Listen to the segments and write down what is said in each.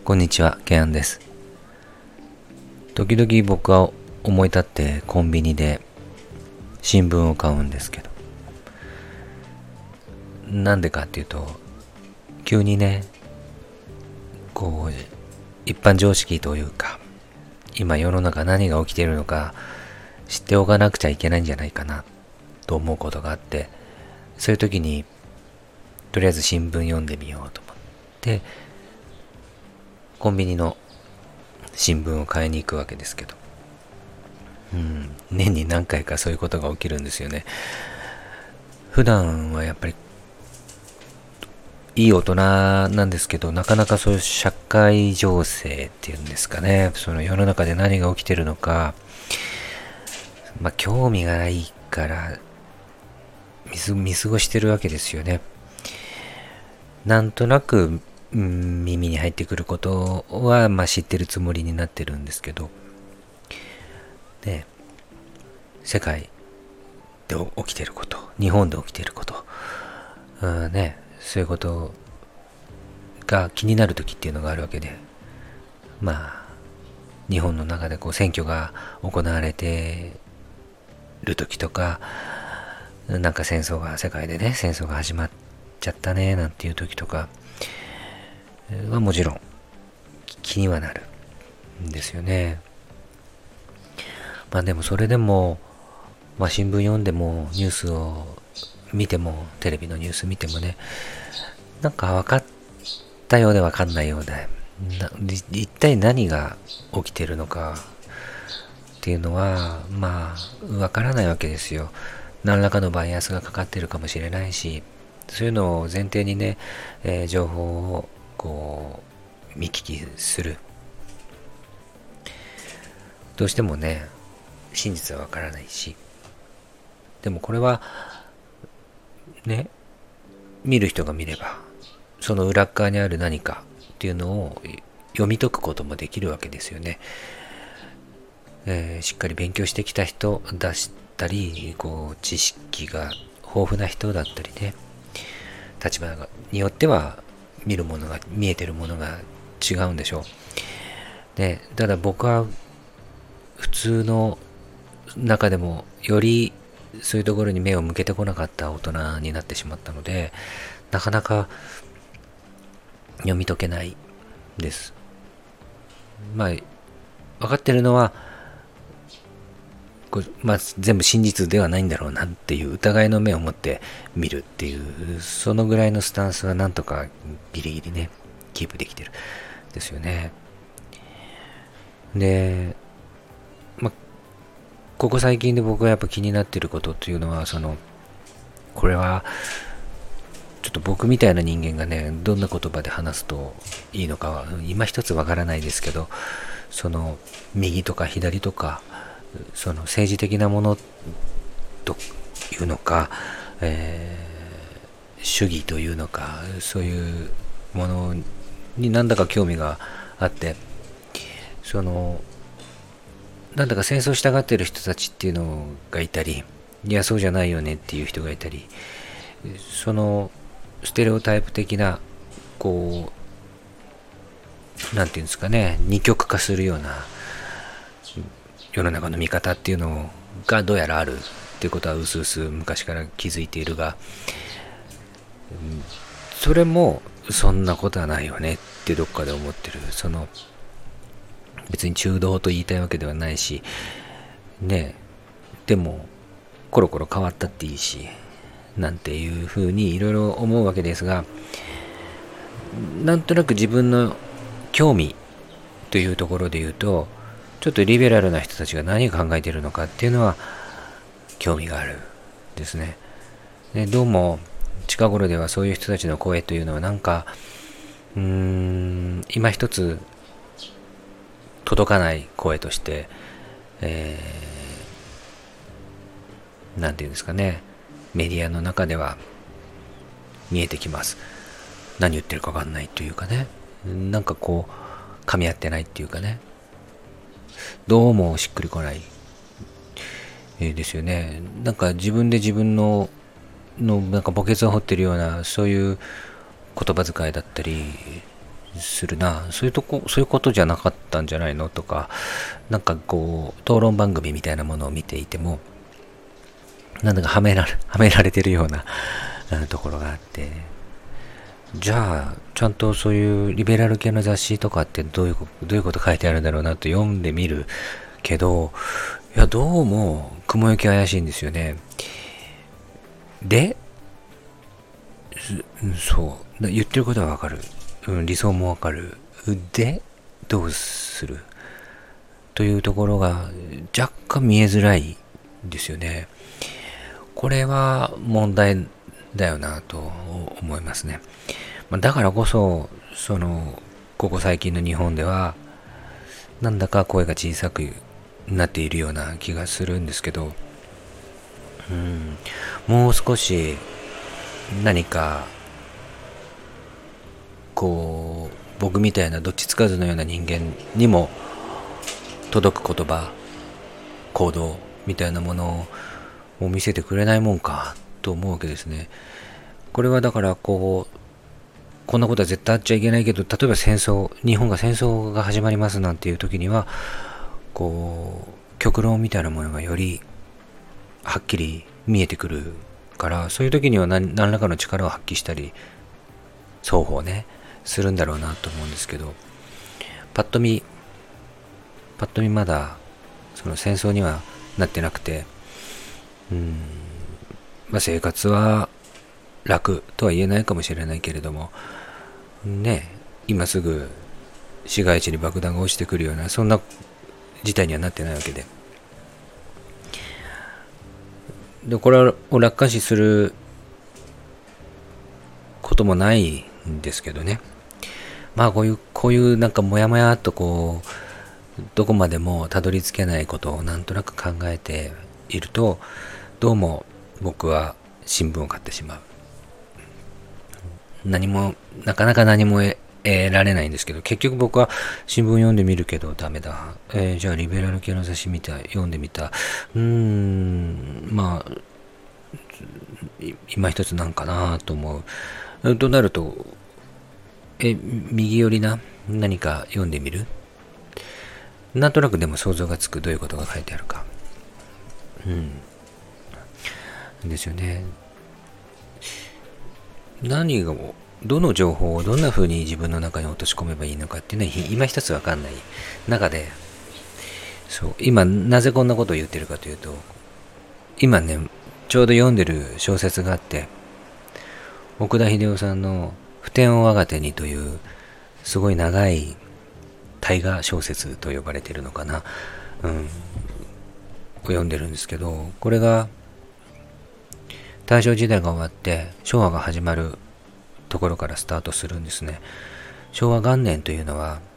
こんにちは、ケアンです。時々僕は思い立ってコンビニで新聞を買うんですけど、なんでかっていうと、急にね、一般常識というか、今世の中何が起きているのか知っておかなくちゃいけないんじゃないかなと思うことがあって、そういう時にとりあえず新聞読んでみようと思って、コンビニの新聞を買いに行くわけですけど、年に何回かそういうことが起きるんですよね。普段はやっぱりいい大人なんですけど、なかなかそういう社会情勢っていうんですかね、その世の中で何が起きてるのか、興味がないから見過ごしてるわけですよね。なんとなく、耳に入ってくることは、知ってるつもりになってるんですけど、ね、世界で起きてること、日本で起きてること、そういうことが気になる時っていうのがあるわけで、日本の中で選挙が行われてる時とか、なんか世界でね、戦争が始まっちゃったね、なんていう時とかはもちろん気にはなるんですよね。でもそれでも、新聞読んでもニュースを見ても、テレビのニュース見てもね、なんか分かったようで分かんないようで、一体何が起きてるのかっていうのは分からないわけですよ。何らかのバイアスがかかってるかもしれないし、そういうのを前提にね、情報を見聞きする。どうしてもね、真実は分からないし、でもこれはね、見る人が見ればその裏側にある何かっていうのを読み解くこともできるわけですよね。しっかり勉強してきた人だったり、知識が豊富な人だったりね、立場によっては見えてるものが違うんでしょう。ただ僕は普通の中でもよりそういうところに目を向けてこなかった大人になってしまったので、なかなか読み解けないです。分かってるのは全部真実ではないんだろうなっていう疑いの目を持って見るっていう、そのぐらいのスタンスはなんとかギリギリねキープできてるですよね。で、ここ最近で僕がやっぱ気になっていることっていうのは、これはちょっと僕みたいな人間がね、どんな言葉で話すといいのかは今一つわからないですけど、右とか左とか、政治的なものというのか、主義というのか、そういうものになんだか興味があって、なんだか戦争したがってる人たちっていうのがいたり、いやそうじゃないよねっていう人がいたり、ステレオタイプ的ななんていうんですかね、二極化するような世の中の見方っていうのがどうやらあるっていうことはうすうす昔から気づいているが、それもそんなことはないよねってどっかで思ってる。別に中道と言いたいわけではないしね、でもコロコロ変わったっていいしなんていうふうにいろいろ思うわけですが、なんとなく自分の興味というところで言うと、ちょっとリベラルな人たちが何を考えているのかっていうのは興味があるですね。どうも近頃ではそういう人たちの声というのはなんか今一つ届かない声として、なんていうんですかね、メディアの中では見えてきます。何言ってるか分かんないというかね、なんか噛み合ってないっていうかね、どうもしっくりこない、ですよね。なんか自分で自分のなんか墓穴を掘ってるような、そういう言葉遣いだったりするな。そういうことじゃなかったんじゃないのとか、なんかこう、討論番組みたいなものを見ていても、なんだかはめられてるようなところがあって、じゃあ、ちゃんとそういうリベラル系の雑誌とかってどういうこと書いてあるんだろうなと読んでみるけど、いや、どうも雲行き怪しいんですよね。で、そう。言ってることはわかる。理想もわかる。で、どうするというところが若干見えづらいんですよね。これは問題だよなと思いますね。だからこそ、ここ最近の日本では、なんだか声が小さくなっているような気がするんですけど、もう少し何か、こう、僕みたいなどっちつかずのような人間にも届く言葉、行動みたいなものを見せてくれないもんかと思うわけですね。これはだからこんなことは絶対あっちゃいけないけど、例えば日本が戦争が始まりますなんていう時には、極論みたいなものがよりはっきり見えてくるから、そういう時には何らかの力を発揮したり、双方ね、するんだろうなと思うんですけど、パッと見まだ、その戦争にはなってなくて、生活は楽とは言えないかもしれないけれども、ね、今すぐ市街地に爆弾が落ちてくるような、そんな事態にはなってないわけで。で、これを楽観視することもないんですけどね。こういうなんかもやもやっとどこまでもたどり着けないことをなんとなく考えていると、どうも僕は新聞を買ってしまう。なかなか何も得られないんですけど、結局僕は新聞読んでみるけどダメだ。じゃあリベラル系の雑誌読んでみた。今一つなんかなと思う。となると、右寄りな何か読んでみる。なんとなくでも想像がつく、どういうことが書いてあるか。ですよね。どの情報をどんな風に自分の中に落とし込めばいいのかっていうのは今一つわかんない中で、今なぜこんなことを言ってるかというと、今ね、ちょうど読んでる小説があって、奥田秀夫さんの普天を我が手にというすごい長い大河小説と呼ばれているのかな、を読んでるんですけど、これが大正時代が終わって昭和が始まるところからスタートするんですね。昭和元年というのは、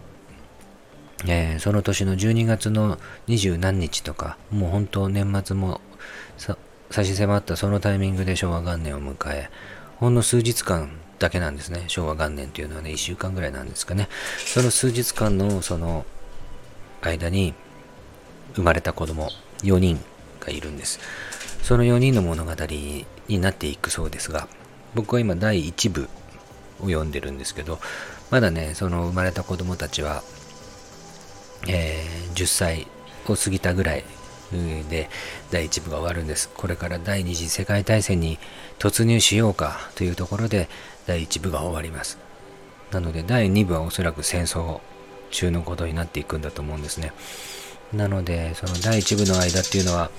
その年の12月の20何日とか、もう本当年末も差し迫ったそのタイミングで昭和元年を迎え、ほんの数日間だけなんですね。昭和元年というのはね、1週間ぐらいなんですかね。その数日間のその間に生まれた子供4人がいるんです。その4人の物語になっていくそうですが、僕は今第1部を読んでるんですけど、まだね、その生まれた子供たちは、10歳を過ぎたぐらいで第1部が終わるんです。これから第二次世界大戦に突入しようかというところで第1部が終わります。なので第2部はおそらく戦争中のことになっていくんだと思うんですね。なのでその第1部の間っていうのは、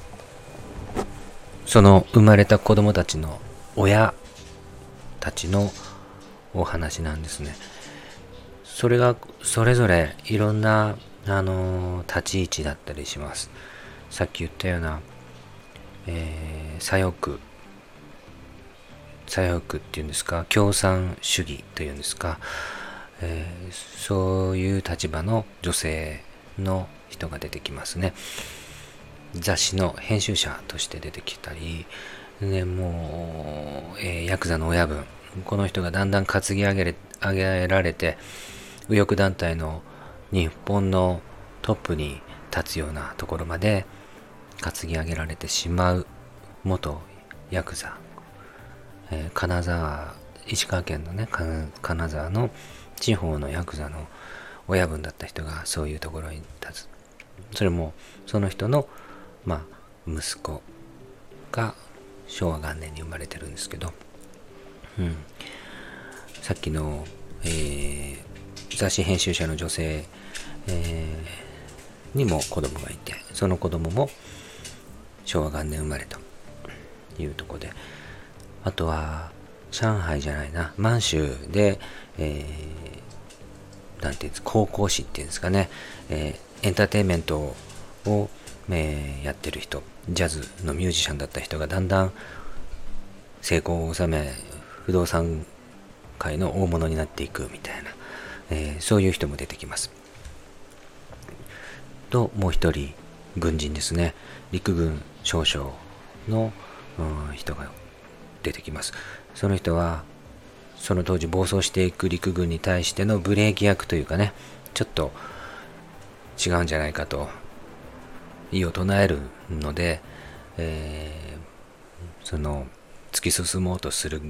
その生まれた子供たちの親たちのお話なんですね。それがそれぞれいろんな立ち位置だったりします。さっき言ったような、左翼っていうんですか、共産主義というんですか、そういう立場の女性の人が出てきますね。雑誌の編集者として出てきたり、ね、もう、ヤクザの親分、この人がだんだん担ぎ上げられて、右翼団体の日本のトップに立つようなところまで担ぎ上げられてしまう元ヤクザ、石川県のね、金沢の地方のヤクザの親分だった人がそういうところに立つ。それもその人の息子が昭和元年に生まれてるんですけど、さっきの、雑誌編集者の女性、にも子供がいて、その子供も昭和元年生まれというところで、あとは上海じゃないな、満州で、なんていうんですか、高校師っていうんですかね、エンターテインメントを、やってる人、ジャズのミュージシャンだった人がだんだん成功を収め、不動産界の大物になっていくみたいな、そういう人も出てきます。と、もう一人軍人ですね、陸軍少将の、人が出てきます。その人はその当時暴走していく陸軍に対してのブレーキ役というかね、ちょっと違うんじゃないかと異を唱えるので、その突き進もうとする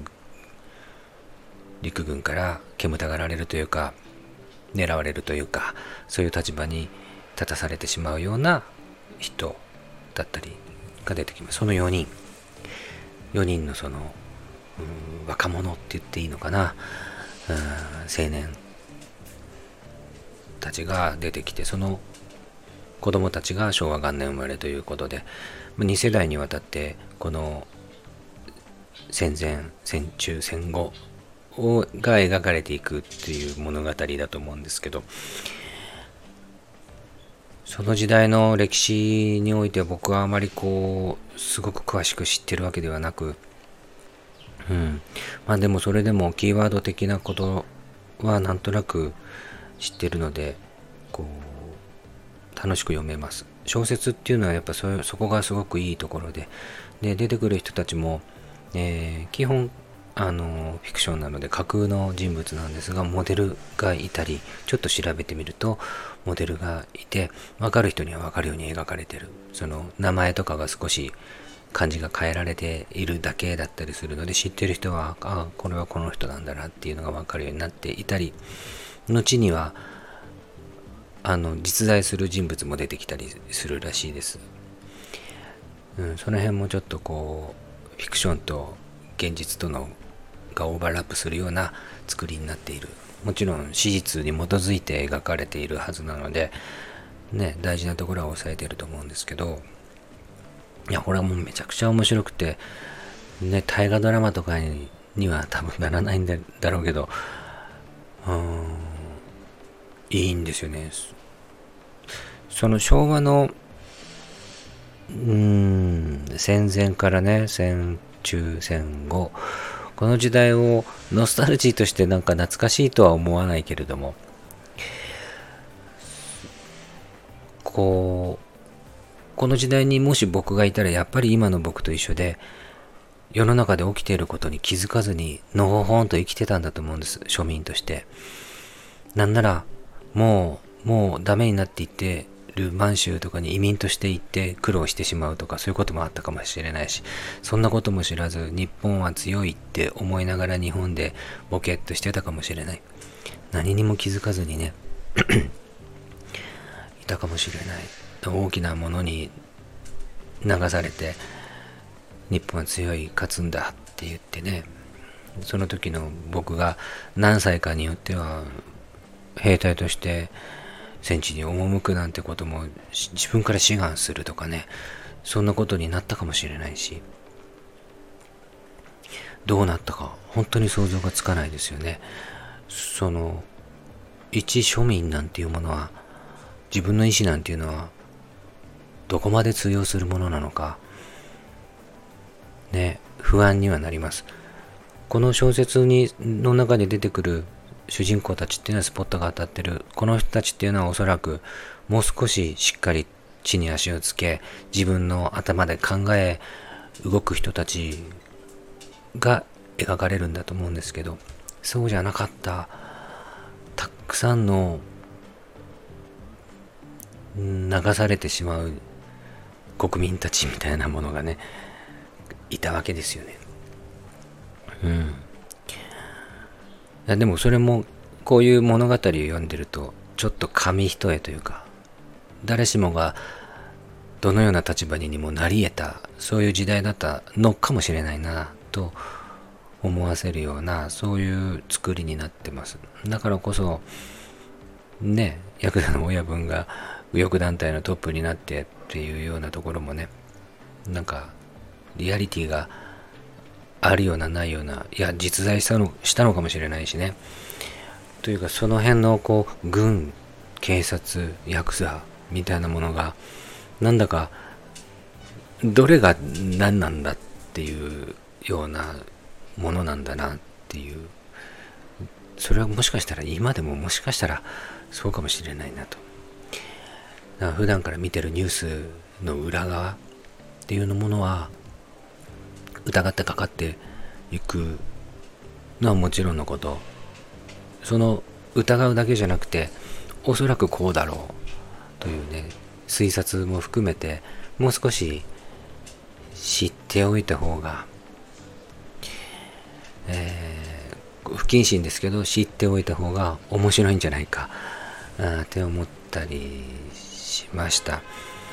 陸軍から煙たがられるというか、狙われるというか、そういう立場に立たされてしまうような人だったりが出てきます。その4人のその若者って言っていいのかな、青年たちが出てきて、その子供たちが昭和元年生まれということで、2世代にわたってこの戦前戦中戦後が描かれていくっていう物語だと思うんですけど、その時代の歴史において僕はあまりすごく詳しく知ってるわけではなく、でもそれでもキーワード的なことはなんとなく知ってるので、楽しく読めます。小説っていうのはやっぱそこがすごくいいところで、出てくる人たちも、基本フィクションなので架空の人物なんですが、モデルがいたり、ちょっと調べてみるとモデルがいて、分かる人には分かるように描かれてる。その名前とかが少し漢字が変えられているだけだったりするので、知ってる人はこれはこの人なんだなっていうのが分かるようになっていたり、後には実在する人物も出てきたりするらしいです。その辺もちょっとフィクションと現実とのがオーバーラップするような作りになっている。もちろん史実に基づいて描かれているはずなのでね、大事なところは抑えていると思うんですけど、いやこれはもうめちゃくちゃ面白くてね、大河ドラマとかには多分ならないんだろうけど、いいんですよね。その昭和の戦前からね、戦中戦後、この時代をノスタルジーとしてなんか懐かしいとは思わないけれども、この時代にもし僕がいたら、やっぱり今の僕と一緒で世の中で起きていることに気づかずにのほほんと生きてたんだと思うんです、庶民として。なんならもうダメになっていってる満州とかに移民として行って苦労してしまうとか、そういうこともあったかもしれないし、そんなことも知らず日本は強いって思いながら日本でボケっとしてたかもしれない。何にも気づかずにねいたかもしれない。大きなものに流されて日本は強い、勝つんだって言ってね、その時の僕が何歳かによっては兵隊として戦地に赴くなんてことも自分から志願するとかね、そんなことになったかもしれないし、どうなったか本当に想像がつかないですよね。その一庶民なんていうものは、自分の意思なんていうのはどこまで通用するものなのかね、不安にはなります。この小説の中で出てくる主人公たちっていうのはスポットが当たってる。この人たちっていうのはおそらくもう少ししっかり地に足をつけ、自分の頭で考え動く人たちが描かれるんだと思うんですけど、そうじゃなかったたくさんの流されてしまう国民たちみたいなものがね、いたわけですよね。いやでもそれもこういう物語を読んでるとちょっと紙一重というか、誰しもがどのような立場にもなり得た、そういう時代だったのかもしれないなと思わせるような、そういう作りになってます。だからこそね、ヤクザの親分が右翼団体のトップになってっていうようなところもね、なんかリアリティがあるようなないような、いや実在したのかもしれないしね、というかその辺のこう軍、警察、ヤクザみたいなものがなんだかどれが何なんだっていうようなものなんだなっていう、それはもしかしたら今でももしかしたらそうかもしれないなと。だから普段から見てるニュースの裏側っていうものは疑ってかかっていくのはもちろんのこと、その疑うだけじゃなくておそらくこうだろうというね、推察も含めてもう少し知っておいた方が、不謹慎ですけど知っておいた方が面白いんじゃないかって思ったりしました。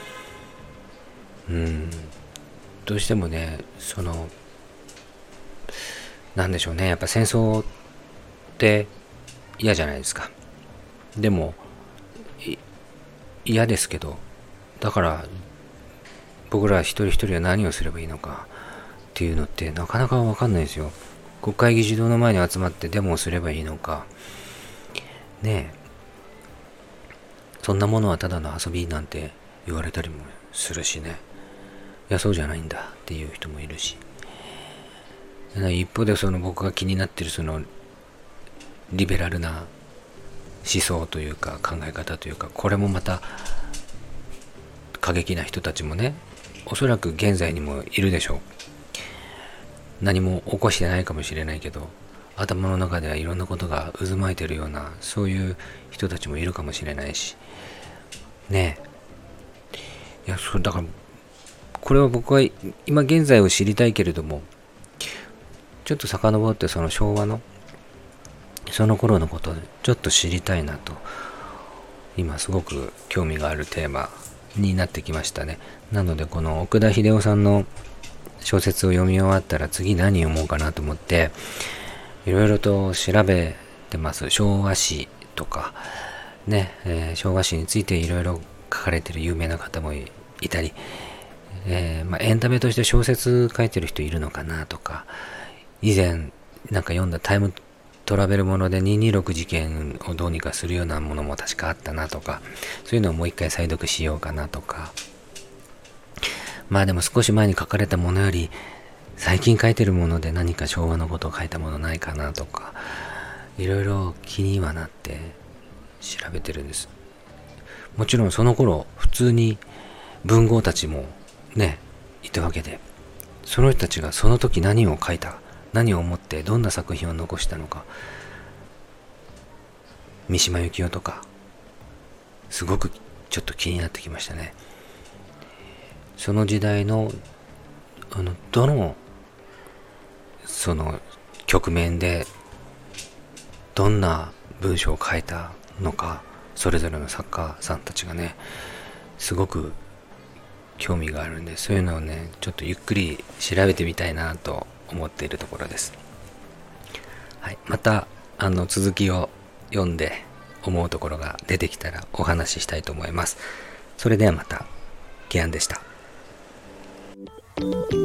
どうしてもね、なんでしょうね、やっぱ戦争って嫌じゃないですか。でも嫌ですけど、だから僕ら一人一人は何をすればいいのかっていうのってなかなか分かんないですよ。国会議事堂の前に集まってデモをすればいいのかねえ、そんなものはただの遊びなんて言われたりもするしね、いやそうじゃないんだっていう人もいるし、一方で僕が気になってるリベラルな思想というか考え方というか、これもまた過激な人たちもね、おそらく現在にもいるでしょう。何も起こしてないかもしれないけど、頭の中ではいろんなことが渦巻いてるような、そういう人たちもいるかもしれないしねえ。いや、だからこれは僕は今現在を知りたいけれども、ちょっと遡ってその昭和のその頃のことをちょっと知りたいなと、今すごく興味があるテーマになってきましたね。なのでこの奥田秀夫さんの小説を読み終わったら次何読もうかなと思っていろいろと調べてます。昭和史とかね、昭和史についていろいろ書かれている有名な方もいたり、エンタメとして小説書いてる人いるのかなとか、以前なんか読んだタイムトラベルもので226事件をどうにかするようなものも確かあったなとか、そういうのをもう一回再読しようかなとか、でも少し前に書かれたものより最近書いてるもので何か昭和のことを書いたものないかなとか、いろいろ気にはなって調べてるんです。もちろんその頃普通に文豪たちもねいたわけで、その人たちがその時何を書いた、何を思ってどんな作品を残したのか、三島由紀夫とかすごくちょっと気になってきましたね。その時代のどの局面でどんな文章を書いたのか、それぞれの作家さんたちがねすごく興味があるんで、そういうのをねちょっとゆっくり調べてみたいなと思っているところです。はい、また続きを読んで思うところが出てきたらお話ししたいと思います。それではまた。ギアンでした。